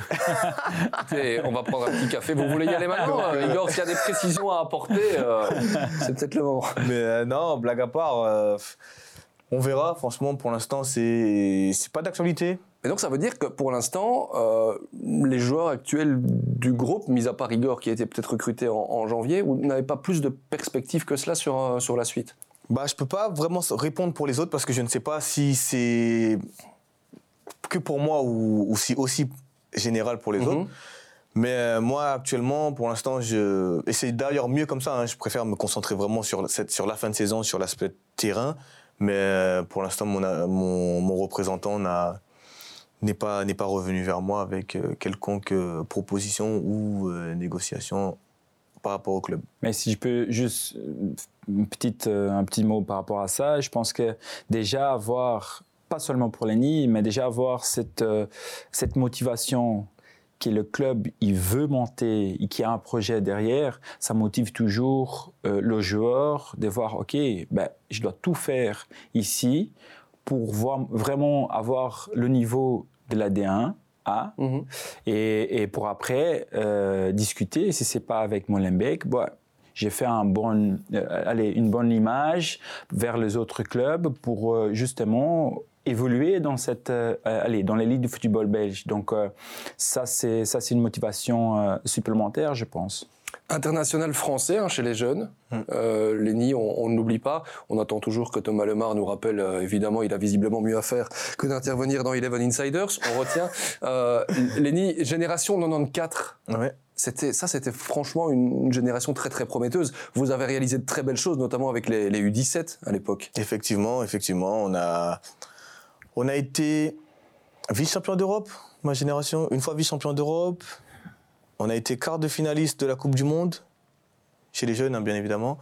et on va prendre un petit café. Vous voulez y aller maintenant? euh, Igor, s'il y a des précisions à apporter, euh, c'est peut-être le moment. Mais euh, non, blague à part... Euh, on verra, franchement, pour l'instant, c'est, c'est pas d'actualité. Et donc, ça veut dire que pour l'instant, euh, les joueurs actuels du groupe, mis à part Igor qui a été peut-être recruté en, en janvier, vous n'avez pas plus de perspectives que cela sur, euh, sur la suite? Bah, je peux pas vraiment répondre pour les autres parce que je ne sais pas si c'est que pour moi ou, ou si aussi général pour les mm-hmm. autres. Mais euh, moi, actuellement, pour l'instant, je... et c'est d'ailleurs mieux comme ça, hein, je préfère me concentrer vraiment sur, cette, sur la fin de saison, sur l'aspect terrain. Mais euh, pour l'instant, mon, mon, mon représentant n'a, n'est, pas, n'est pas revenu vers moi avec euh, quelconque euh, proposition ou euh, négociation par rapport au club. Mais si je peux juste une petite, euh, un petit mot par rapport à ça, je pense que déjà avoir, pas seulement pour Lenny, mais déjà avoir cette, euh, cette motivation que le club il veut monter et qu'il y a un projet derrière, ça motive toujours euh, le joueur de voir, ok, ben, je dois tout faire ici pour voir, vraiment avoir le niveau de la D un A mm-hmm. et, et pour après euh, discuter, si c'est pas avec Molenbeek, bon, j'ai fait un bon, euh, allez, une bonne image vers les autres clubs pour euh, justement évoluer dans cette, euh, allez, dans les ligues du football belge. Donc euh, ça, c'est ça, c'est une motivation euh, supplémentaire, je pense. International français hein, chez les jeunes. Hum. Euh, Lenny, on, on ne l'oublie pas. On attend toujours que Thomas Lemar nous rappelle. Euh, évidemment, il a visiblement mieux à faire que d'intervenir dans Eleven Insiders. On retient. Euh, Lenny, génération quatre-vingt-quatorze. Ouais. C'était, ça, c'était franchement une, une génération très, très prometteuse. Vous avez réalisé de très belles choses, notamment avec les, les U dix-sept à l'époque. Effectivement, effectivement. On a... On a été vice-champion d'Europe, ma génération, une fois vice-champion d'Europe. On a été quart de finaliste de la Coupe du Monde, chez les jeunes, hein, bien évidemment.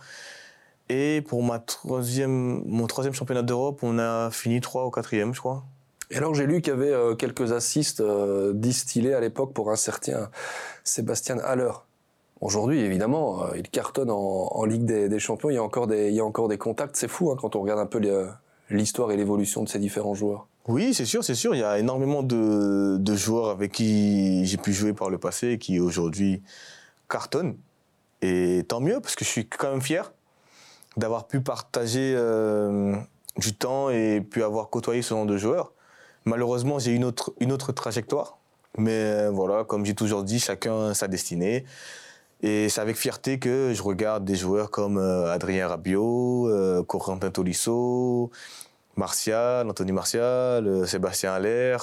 Et pour ma troisième, mon troisième championnat d'Europe, on a fini trois ou quatrième, je crois. Et alors, j'ai lu qu'il y avait euh, quelques assists euh, distillés à l'époque pour un certain Sébastien Haller. Aujourd'hui, évidemment, euh, il cartonne en, en Ligue des, des Champions. Il y a encore des, il y a encore des contacts. C'est fou hein, quand on regarde un peu les... l'histoire et l'évolution de ces différents joueurs. Oui, c'est sûr, c'est sûr. Il y a énormément de, de joueurs avec qui j'ai pu jouer par le passé et qui aujourd'hui cartonnent. Et tant mieux, parce que je suis quand même fier d'avoir pu partager euh, du temps et pu avoir côtoyé ce genre de joueurs. Malheureusement, j'ai une autre, une autre trajectoire. Mais voilà, comme j'ai toujours dit, chacun sa destinée. Et c'est avec fierté que je regarde des joueurs comme euh, Adrien Rabiot, euh, Corentin Tolisso, Martial, Anthony Martial, euh, Sébastien Haller.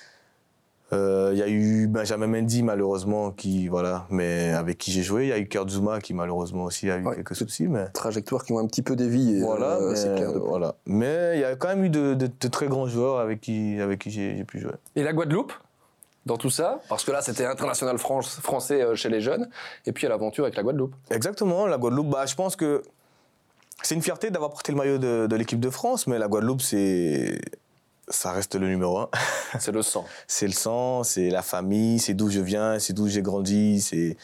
Il euh, y a eu Benjamin Mendy, malheureusement, qui, voilà, mais avec qui j'ai joué. Il y a eu Kurt Zouma, qui malheureusement aussi a eu ouais, quelques soucis. Mais... trajectoires qui ont un petit peu dévié. Voilà, euh, mais, c'est clair. Voilà. Mais il y a quand même eu de, de, de très grands joueurs avec qui, avec qui j'ai, j'ai pu jouer. Et la Guadeloupe dans tout ça, parce que là c'était international France, français chez les jeunes, et puis à l'aventure avec la Guadeloupe. Exactement, la Guadeloupe, bah, je pense que c'est une fierté d'avoir porté le maillot de, de l'équipe de France, mais la Guadeloupe, c'est... ça reste le numéro un. C'est le sang. C'est le sang, c'est la famille, c'est d'où je viens, c'est d'où j'ai grandi, c'est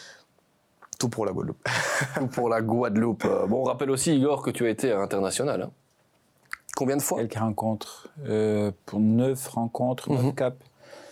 tout pour la Guadeloupe. Tout pour la Guadeloupe. Bon, on rappelle aussi, Igor, que tu as été international. Hein. Combien de fois ? Quelques rencontres, euh, pour neuf rencontres, neuf mm-hmm. caps.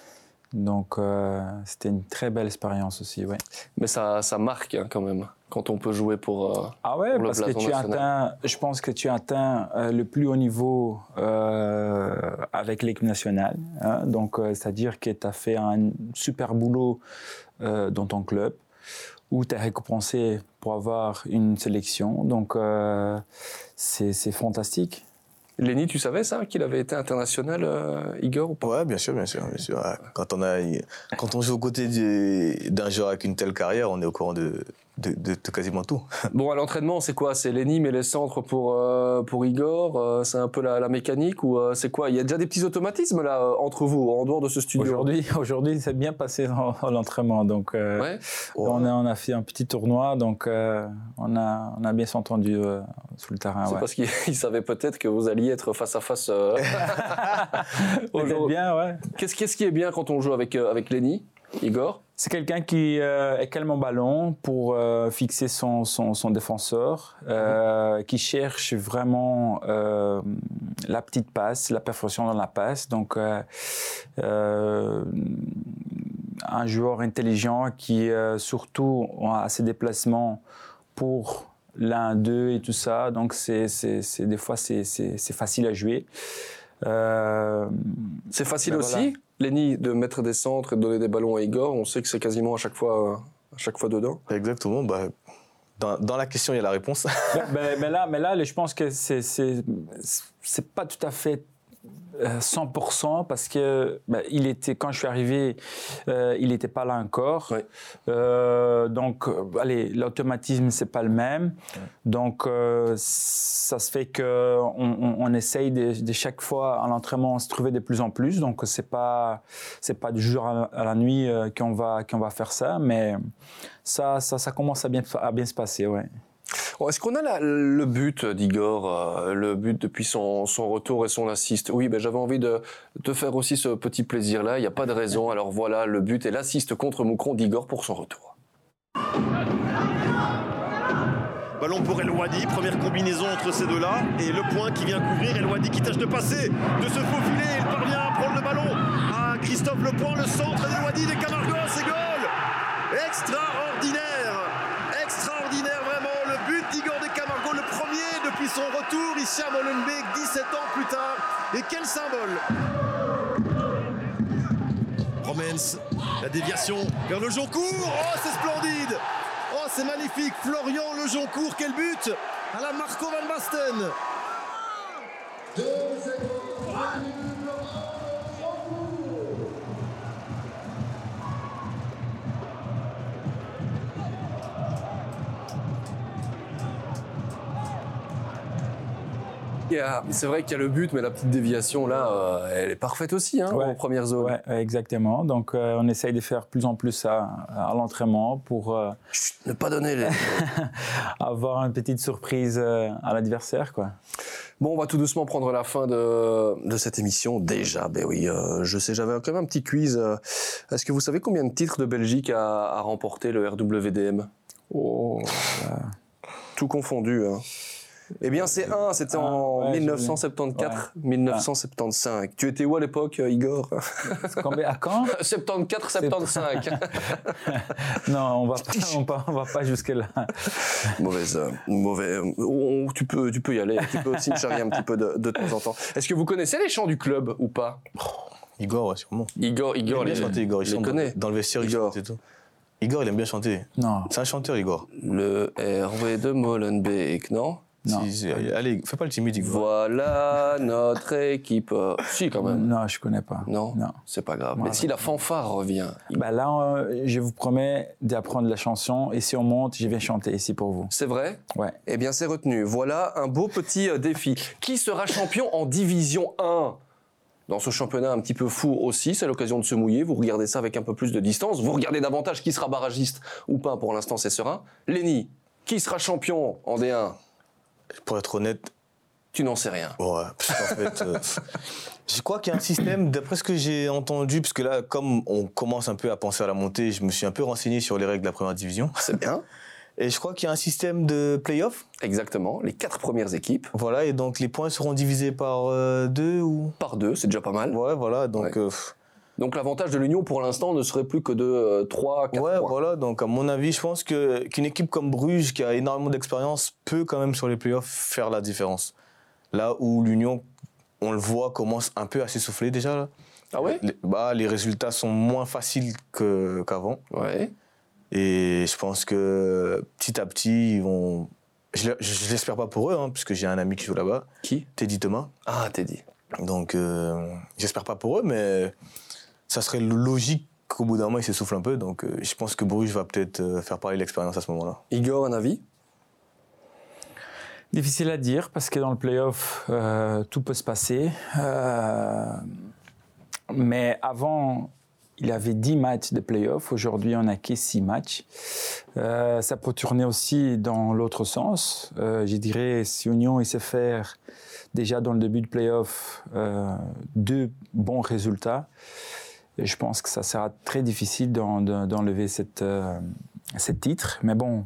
Donc, euh, c'était une très belle expérience aussi, ouais. Mais ça, ça marque hein, quand même, quand on peut jouer pour, euh, ah ouais, pour le parce que tu national. atteins, je pense que tu atteins euh, le plus haut niveau euh, avec l'équipe nationale. Hein, donc, euh, c'est-à-dire que tu as fait un super boulot euh, dans ton club, où tu es récompensé pour avoir une sélection. Donc, euh, c'est, c'est fantastique. Lenny, tu savais ça, qu'il avait été international, euh, Igor, ou pas ? Ouais, bien sûr, bien sûr, bien sûr. Ouais. Quand on a, quand on joue aux côtés du, d'un joueur avec une telle carrière, on est au courant de, de, de, de quasiment tout. Bon, à l'entraînement, c'est quoi ? C'est Lenny mais les centres pour euh, pour Igor. Euh, c'est un peu la, la mécanique ou euh, c'est quoi ? Il y a déjà des petits automatismes là euh, entre vous, en dehors de ce studio. Aujourd'hui, aujourd'hui, c'est bien passé dans, dans l'entraînement. Donc, euh, ouais. on, a, on a fait un petit tournoi, donc euh, on a on a bien s'entendu euh, sur le terrain. C'est ouais. parce qu'il savait peut-être que vous alliez être face à face. Euh... Peut-être bien, ouais. Qu'est-ce, qu'est-ce qui est bien quand on joue avec euh, avec Lenny, Igor ? C'est quelqu'un qui euh, est calme au ballon pour euh, fixer son, son, son défenseur, euh, mmh. qui cherche vraiment euh, la petite passe, la perfection dans la passe. Donc, euh, euh, un joueur intelligent qui, euh, surtout, a ses déplacements pour l'un d'eux et tout ça. Donc, c'est, c'est, c'est, des fois, c'est, c'est, c'est facile à jouer. Euh, c'est facile ben aussi, voilà. Lenny, de mettre des centres et de donner des ballons à Igor. On sait que c'est quasiment à chaque fois, à chaque fois dedans. Exactement. Bah, dans, dans la question, il y a la réponse. mais, mais, mais, là, mais là, je pense que c'est, c'est, c'est pas tout à fait cent pour cent parce que ben, il était, quand je suis arrivé, euh, il n'était pas là encore. Oui. Euh, donc, euh, allez, l'automatisme, c'est pas le même. Oui. Donc, euh, ça se fait qu'on on, on essaye de, de chaque fois à l'entraînement se trouver de plus en plus. Donc, c'est pas, c'est pas du jour à la nuit euh, qu'on va, qu'on va faire ça, mais ça, ça, ça commence à bien, à bien se passer, ouais. Est-ce qu'on a la, le but d'Igor, euh, le but depuis son, son retour et son assist ? Oui, ben j'avais envie de te faire aussi ce petit plaisir-là, il n'y a pas de raison. Alors voilà, le but et l'assist contre Moucron d'Igor pour son retour. Ballon pour El Ouadi, première combinaison entre ces deux-là. Et le point qui vient couvrir, El Ouadi qui tâche de passer, de se faufiler, il parvient à prendre le ballon. Ah, Christophe Le Point, le centre d'El Ouadi, des Camargos, c'est goal ! Extraordinaire ! Extraordinaire vraiment, le but d'Igor des Camargos, le premier depuis son retour ici à Molenbeek, dix-sept ans plus tard. Et quel symbole! Romens, la déviation vers le Joncourt, oh c'est splendide! Oh c'est magnifique, Florian Le Joncourt, quel but! À la Marco Van Basten! Yeah, c'est vrai qu'il y a le but, mais la petite déviation là, euh, elle est parfaite aussi, hein, ouais, en première zone. Ouais, exactement. Donc euh, on essaye de faire plus en plus ça à l'entraînement pour euh, Chut, ne pas donner les... avoir une petite surprise euh, à l'adversaire, quoi. Bon, on va tout doucement prendre la fin de, de cette émission. Déjà, ben oui, euh, je sais, j'avais quand même un petit quiz. Est-ce que vous savez combien de titres de Belgique a, a remporté le R W D M ? Oh, tout confondu, hein. Eh bien, c'est un, c'était Ah, en ouais, mille neuf cent soixante-quatorze mille neuf cent soixante-quinze. Tu étais où à l'époque, Igor? Combien- À quand? soixante-quatorze soixante-quinze. Non, on va pas, on va, on va pas jusque-là. Mauvaise, euh, mauvais. euh, on- tu, peux, tu peux y aller. Tu peux aussi me charrier un petit peu de, de temps en temps. Est-ce que vous connaissez les chants du club ou pas? Igor, ouais, sûrement. Igor, Il Igor, aime bien les, chanter, Igor. Il les chante connaît. dans le vestiaire, il Igor. chante et tout. Igor, il aime bien chanter. Non, C'est un chanteur, Igor. Le Hervé de Molenbeek, non? non. Si, si, allez, fais pas le timide, Igor. Voilà notre équipe. Si, quand même. Non, je connais pas. Non, Non. c'est pas grave. Voilà. Mais si la fanfare revient, Bah là, euh, je vous promets d'apprendre la chanson et si on monte, je vais chanter ici pour vous. c'est vrai? Ouais. Eh bien, c'est retenu. Voilà un beau petit euh, défi. Qui sera champion en Division un? Dans ce championnat un petit peu fou aussi, c'est l'occasion de se mouiller. Vous regardez ça avec un peu plus de distance. Vous regardez davantage qui sera barragiste ou pas. Pour l'instant, c'est serein. Lenny, qui sera champion en D un? Pour être honnête, Tu n'en sais rien. ouais, parce qu'en fait, euh, je crois qu'il y a un système, d'après ce que j'ai entendu, parce que là, comme on commence un peu à penser à la montée, je me suis un peu renseigné sur les règles de la première division. C'est bien. Et je crois qu'il y a un système de play-off. Exactement. Les quatre premières équipes Voilà, et donc les points seront divisés par euh, deux ou. par deux, c'est déjà pas mal. Ouais, voilà, donc. Ouais. euh, pff, Donc l'avantage de l'Union pour l'instant ne serait plus que de euh, trois, quatre ouais, points. voilà, donc à mon avis, je pense que, qu'une équipe comme Bruges, qui a énormément d'expérience, peut quand même sur les play-offs faire la différence. Là où l'Union, on le voit, commence un peu à s'essouffler déjà. Là. Ah ouais? Les, bah, les résultats sont moins faciles que, qu'avant. Ouais. Et je pense que petit à petit, ils vont. Je, je l'espère pas pour eux, hein, puisque j'ai un ami qui joue là-bas, Qui? Teddy Thomas. Ah, t'es dit. Donc, euh, j'espère pas pour eux, mais ça serait logique qu'au bout d'un moment, ils s'essoufflent un peu. Donc, euh, je pense que Bruges va peut-être euh, faire parler l'expérience à ce moment-là. Igor, un avis? Difficile à dire parce que dans le play-off, euh, tout peut se passer. Euh, mais avant, il avait dix matchs de play-off. Aujourd'hui, on n'a que six matchs. Euh, ça peut tourner aussi dans l'autre sens. Euh, je dirais, si Union il sait faire déjà dans le début de play-off euh, deux bons résultats, je pense que ça sera très difficile d'en- d'enlever cette, euh, ce titre. Mais bon,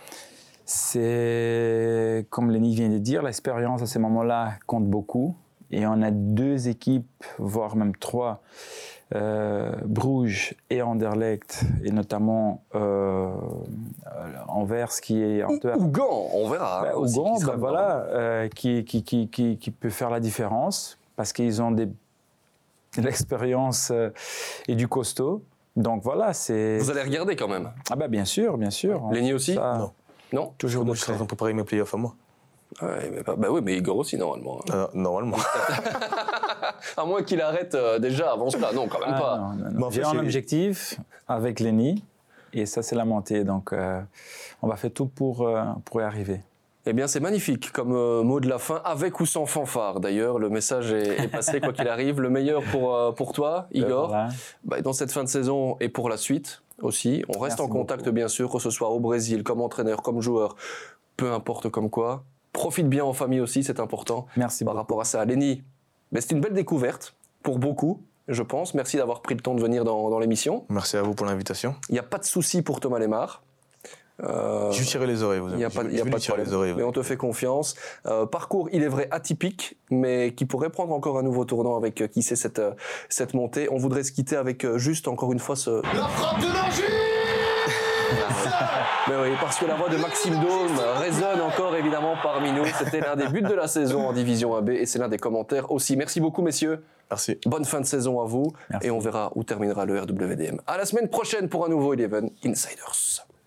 c'est, comme Lenny vient de dire, l'expérience à ce moment-là compte beaucoup. Et on a deux équipes, voire même trois, euh, Bruges et Anderlecht, et notamment euh, Anvers qui est un peu... Ou Gand, on verra. Bah, hein, au aussi, Gand, qui sera bah, dedans. voilà, euh, qui, qui, qui, qui, qui peut faire la différence parce qu'ils ont des, de l'expérience euh, et du costaud. Donc voilà, c'est... Vous allez regarder quand même. Ah bah bien sûr, bien sûr. Lenny aussi? Ça, Non. Non? Toujours de Moi, je suis en train de préparer mes playoffs à moi. Ouais, mais pas- bah oui, mais Igor aussi, normalement. Euh, normalement. À moins qu'il arrête euh, déjà avant cela. Non, quand même Ah, pas. non, non, non. Mais en J'ai fait, un c'est- objectif avec Lenny et ça c'est la montée. Donc euh, on va faire tout pour, euh, pour y arriver. Eh bien, c'est magnifique comme euh, mot de la fin, avec ou sans fanfare. D'ailleurs, le message est, est passé, quoi qu'il arrive. Le meilleur pour, euh, pour toi, Igor, Euh, voilà. bah, dans cette fin de saison et pour la suite aussi. On reste Merci en contact, beaucoup. bien sûr, que ce soit au Brésil, comme entraîneur, comme joueur, peu importe comme quoi. Profite bien en famille aussi, c'est important. Merci Par beaucoup. rapport à ça, Lenny, ben, c'est une belle découverte pour beaucoup, je pense. Merci d'avoir pris le temps de venir dans, dans l'émission. Merci à vous pour l'invitation. Il n'y a pas de souci pour Thomas Lemar. Euh, Je vais tirer les oreilles, vous Il n'y a Je pas, vais- il y a je vais pas lui de tirer problème. les oreilles. Mais on te fait confiance. Euh, parcours, il est vrai, atypique, mais qui pourrait prendre encore un nouveau tournant avec, euh, qui sait, cette, euh, cette montée. On voudrait se quitter avec euh, juste, encore une fois, ce... La frappe de Nangis. Mais oui, parce que la voix de Maxime Dôme résonne encore évidemment parmi nous. C'était l'un des buts de la saison en Division un B et c'est l'un des commentaires aussi. Merci beaucoup, messieurs. Merci. Bonne fin de saison à vous. Merci. Et on verra où terminera le R W D M. À la semaine prochaine pour un nouveau Eleven Insiders.